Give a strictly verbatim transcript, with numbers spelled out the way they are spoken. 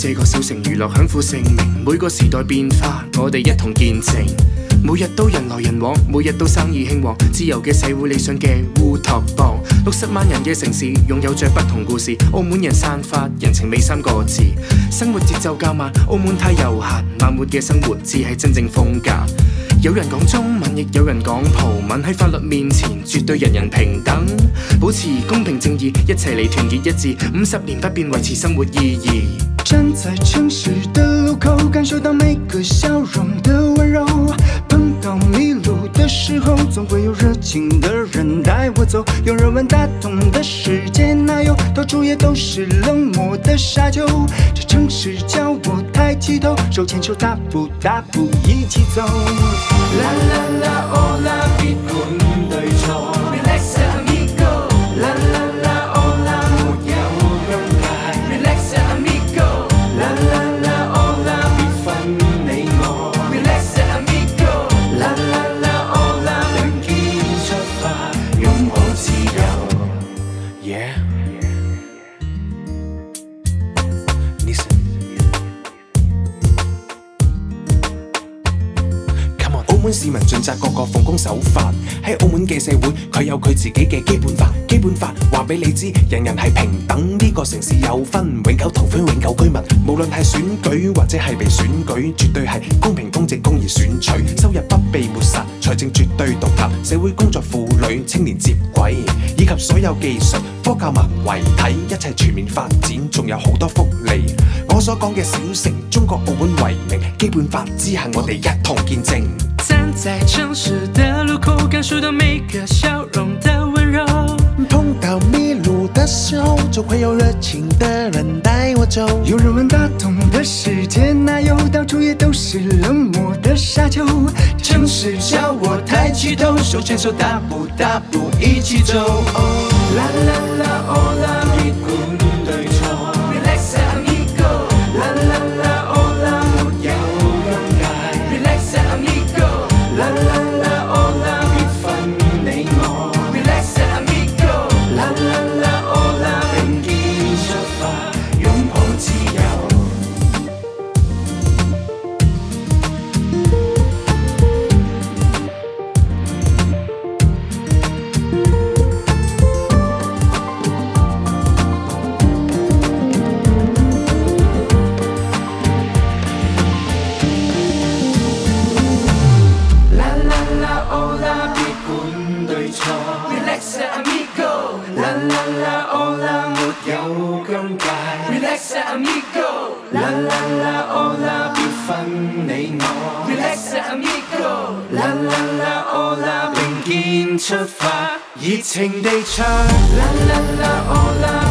這個小城娛樂享負盛名，每個時代變化，我哋一同見證。每日都人來人往，每日都生意興旺，自由嘅社會理想嘅烏托邦。六十萬人嘅城市，擁有着不同故事。澳門人散發人情味三個字，生活節奏較慢，澳門太悠閒，慢活嘅生活只係真正風格。有人講中文，亦有人講葡文，喺法律面前絕對人人平等，保持公平正義，一齊嚟團結一致，五十年不變維持生活意義。 站在城市的路口，感受到每個笑容的溫柔，碰到迷路的時候，總會有熱情的人帶我走。用人文打通的世界，哪有到處也都是冷漠的沙丘？這城市叫我抬起頭，手牽手大步大步一起走。啦啦啦哦啦，別管對錯 ，Relax amigo， 啦啦啦哦啦，沒有尷尬 ，Relax amigo， 啦啦啦哦啦，別分你我 ，Relax amigo， 啦啦啦哦啦，並肩出發，擁抱自由。Yeah。 澳門市民盡責，個個奉公守法。喺澳門嘅社會，佢有佢自己嘅基本法。基本法話俾你知，人人係平等。呢個城市有分永久逃犯、永久居民。無論係選舉或者係被選舉，絕對係公平、公正、公義選取。收入不被抹殺，財政絕對獨立。社會工作婦女、青年接軌，以及所有技術、科教文為體，一切全面發展，仲有好多福利。我所講嘅小城，中國澳門為名，基本法之下，我哋一同見證。 站在城市的路口，感受到每個笑容的溫柔。 碰到迷路的時候，總會有熱情的人帶我走。 有人文打通的世界，哪有到處也都是冷漠的沙丘？城市叫我抬起頭，手牽手大步大步一起走。啦啦啦哦啦，別管對錯 ，Relax amigo， 啦啦啦哦啦，沒有尷尬 ，Relax amigo。啦啦啦哦啦，別分你我 ，Relax amigo， 啦啦啦哦啦，並肩出發，擁抱自由。Relax amigo， 啦啦啦哦啦，沒有尷尬 ，Relax amigo， 啦啦啦哦啦，別分你我 ，Relax amigo， 啦啦啦哦啦，並肩出發，熱情地唱，啦啦啦哦啦。